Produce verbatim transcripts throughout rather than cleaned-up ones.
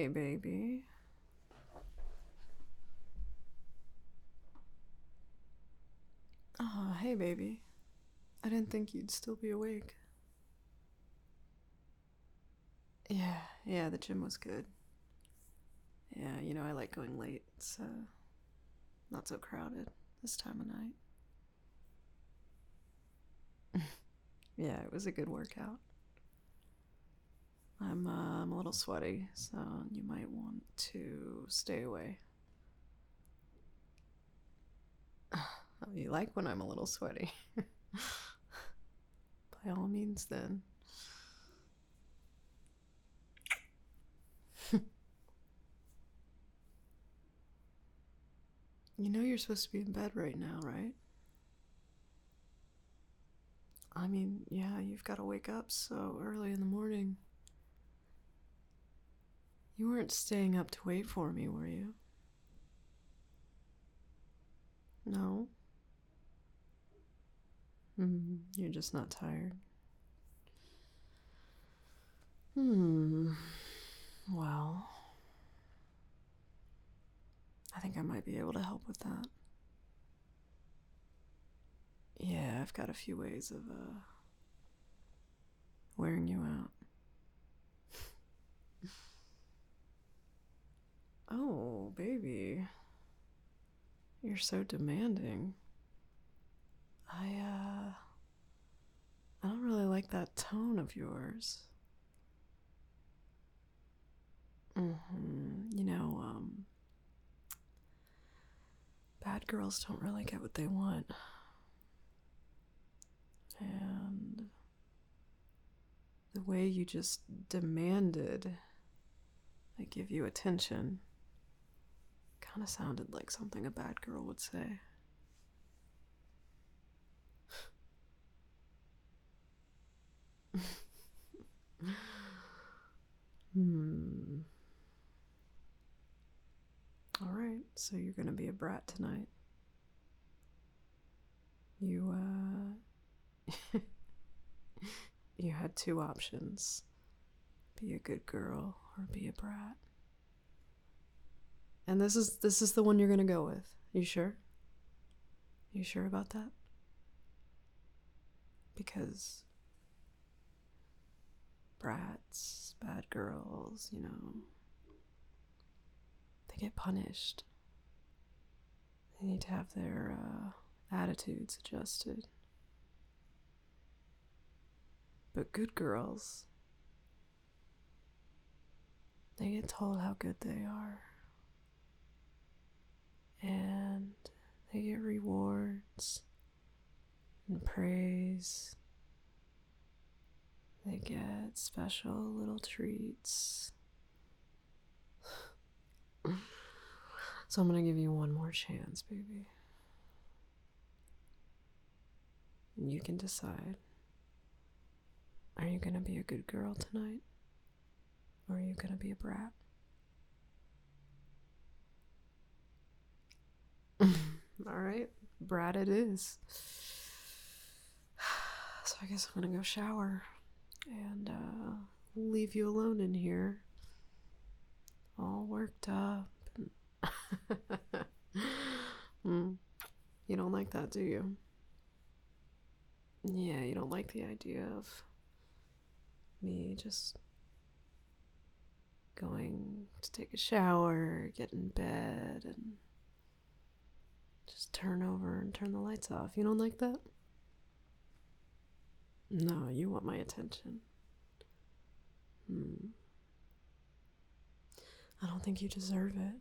Hey, baby. Oh, hey, baby. I didn't think you'd still be awake. Yeah, yeah, the gym was good. Yeah, you know, I like going late. It's uh, not so crowded this time of night. Yeah, it was a good workout. I'm, uh, I'm a little sweaty, so you might want to stay away. Oh, you like when I'm a little sweaty. By all means, then. You know you're supposed to be in bed right now, right? I mean, yeah, you've got to wake up so early in the morning. You weren't staying up to wait for me, were you? No? Hmm, you're just not tired. Hmm. Well, I think I might be able to help with that. Yeah, I've got a few ways of, uh, wearing you out. Oh, baby. You're so demanding. I, uh, I don't really like that tone of yours. Mm-hmm. You know, um, bad girls don't really get what they want. And the way you just demanded I give you attention kind of sounded like something a bad girl would say. Hmm. Alright, so you're gonna be a brat tonight. You, uh. You had two options: be a good girl or be a brat. And this is this is the one you're gonna go with. You sure? You sure about that? Because brats, bad girls, you know, they get punished. They need to have their uh, attitudes adjusted. But good girls, they get told how good they are. And they get rewards and praise. They get special little treats. So I'm gonna give you one more chance, baby. And you can decide. Are you gonna be a good girl tonight? Or are you gonna be a brat? Alright, brat it is. So I guess I'm gonna go shower and uh, leave you alone in here, all worked up. mm. You don't like that, do you? Yeah, you don't like the idea of me just going to take a shower, get in bed, and just turn over and turn the lights off. You don't like that? No, you want my attention. Hmm. I don't think you deserve it.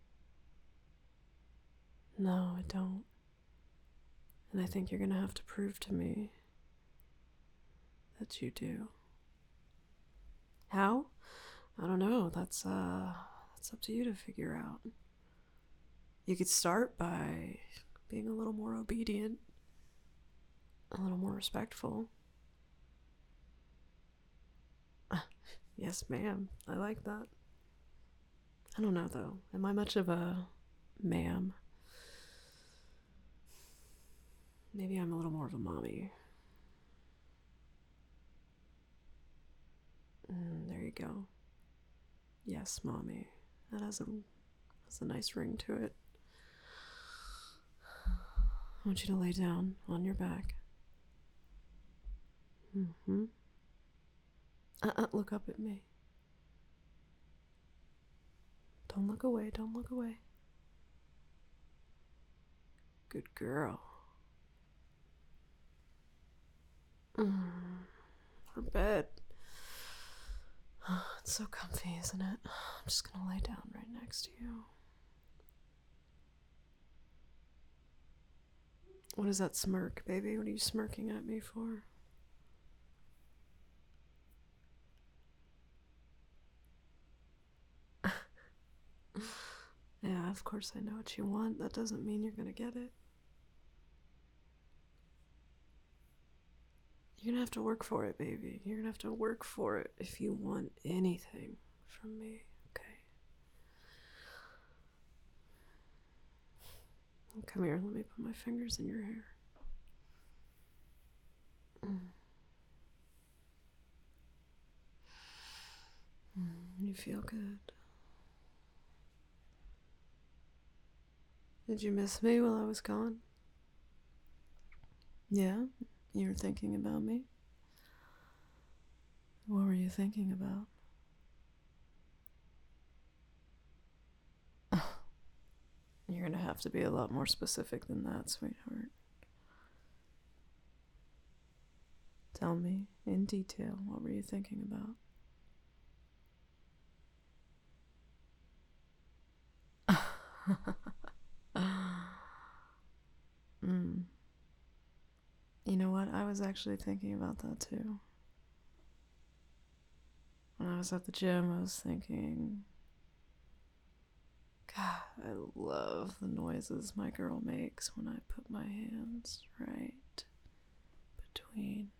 No, I don't. And I think you're gonna have to prove to me that you do. How? I don't know. That's uh that's up to you to figure out. You could start by being a little more obedient, a little more respectful. Yes, ma'am. I like that. I don't know though. Am I much of a ma'am? Maybe I'm a little more of a mommy. Mm, there you go. Yes, mommy. That has a, has a nice ring to it. I want you to lay down on your back. Mm-hmm. Uh-uh, look up at me. Don't look away, don't look away. Good girl. Mm. For bed. It's so comfy, isn't it? I'm just gonna lay down right next to you. What is that smirk, baby? What are you smirking at me for? Yeah, of course I know what you want. That doesn't mean you're gonna get it. You're gonna have to work for it, baby. You're gonna have to work for it if you want anything from me, okay? Come here, let me put my fingers in your hair. Mm. Mm, you feel good. Did you miss me while I was gone? Yeah? You were thinking about me? What were you thinking about? You're gonna have to be a lot more specific than that, sweetheart. Tell me in detail, what were you thinking about? mm. You know what? I was actually thinking about that too. When I was at the gym, I was thinking, God, I love the noises my girl makes when I put my hands right between.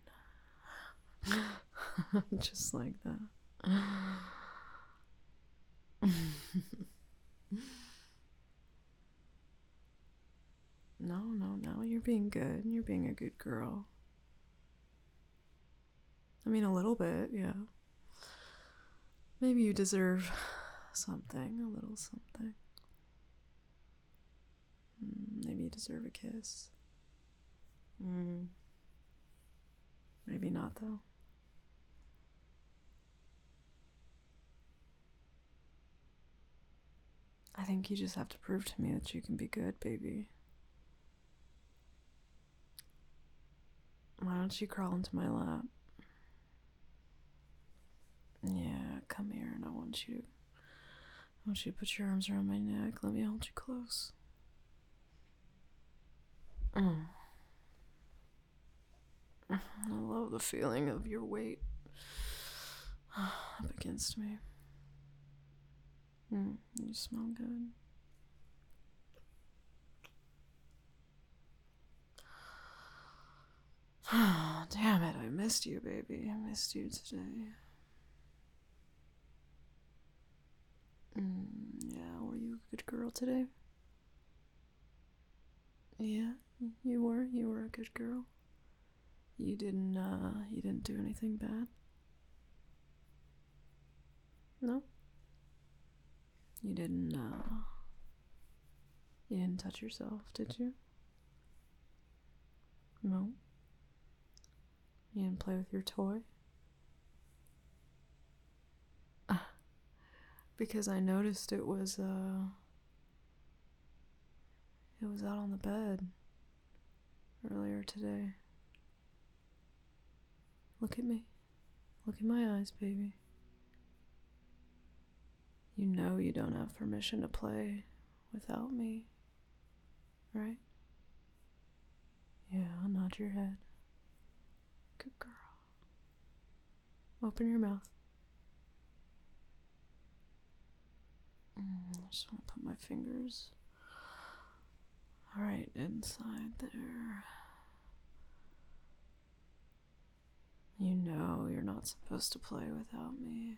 Just like that. No, no, no, you're being good. You're being a good girl. I mean, a little bit, yeah. Maybe you deserve something, a little something. Mm, maybe you deserve a kiss. Mm. Maybe not, though. I think you just have to prove to me that you can be good, baby. Why don't you crawl into my lap? Yeah, come here, and I want you. I want you to put your arms around my neck. Let me hold you close. Mm. I love the feeling of your weight up against me. Mm, you smell good. Damn it, I missed you, baby. I missed you today. Mm, yeah, were you a good girl today? Yeah, you were. You were a good girl. You didn't, uh, you didn't do anything bad? No? You didn't, uh, you didn't touch yourself, did you? No? You didn't play with your toy? Uh, because I noticed it was, uh, it was out on the bed earlier today. Look at me. Look in my eyes, baby. You know you don't have permission to play without me, right? Yeah, nod your head. Good girl. Open your mouth. Mm, I just want to put my fingers right inside there. You know you're not supposed to play without me.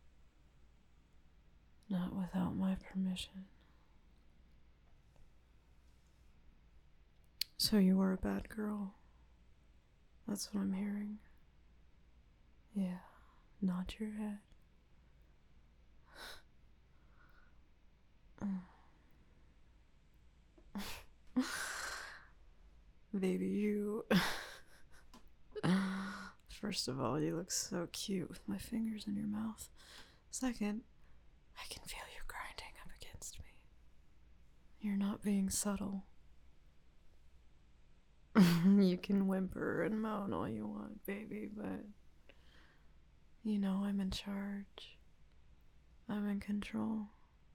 Not without my permission. So you were a bad girl. That's what I'm hearing. Yeah, nod your head. Baby, you. First of all, you look so cute with my fingers in your mouth. Second, I can feel you grinding up against me. You're not being subtle. You can whimper and moan all you want, baby, but you know I'm in charge. I'm in control.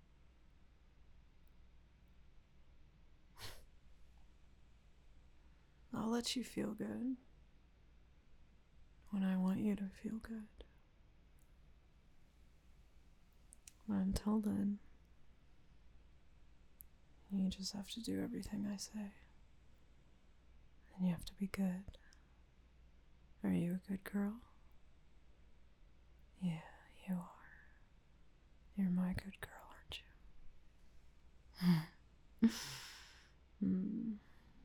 I'll let you feel good when I want you to feel good. But until then, you just have to do everything I say. And you have to be good. Are you a good girl? Yeah, you are. You're my good girl, aren't you? mm.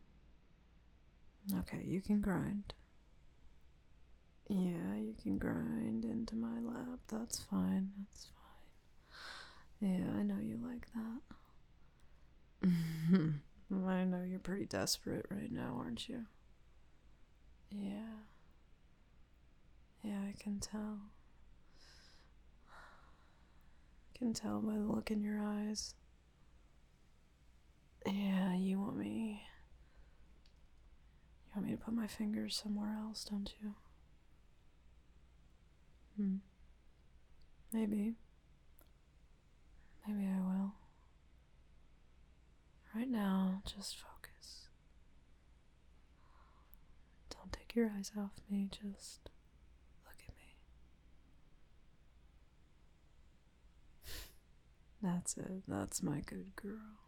Okay, you can grind. Yeah, you can grind into my lap. That's fine. That's fine. Yeah, I know you like that. I know you're pretty desperate right now, aren't you? Yeah. Yeah, I can tell. I can tell by the look in your eyes. Yeah, you want me... You want me to put my fingers somewhere else, don't you? Hmm. Maybe. Maybe I will. Right now, just focus. Don't take your eyes off me, just look at me. That's it. That's my good girl.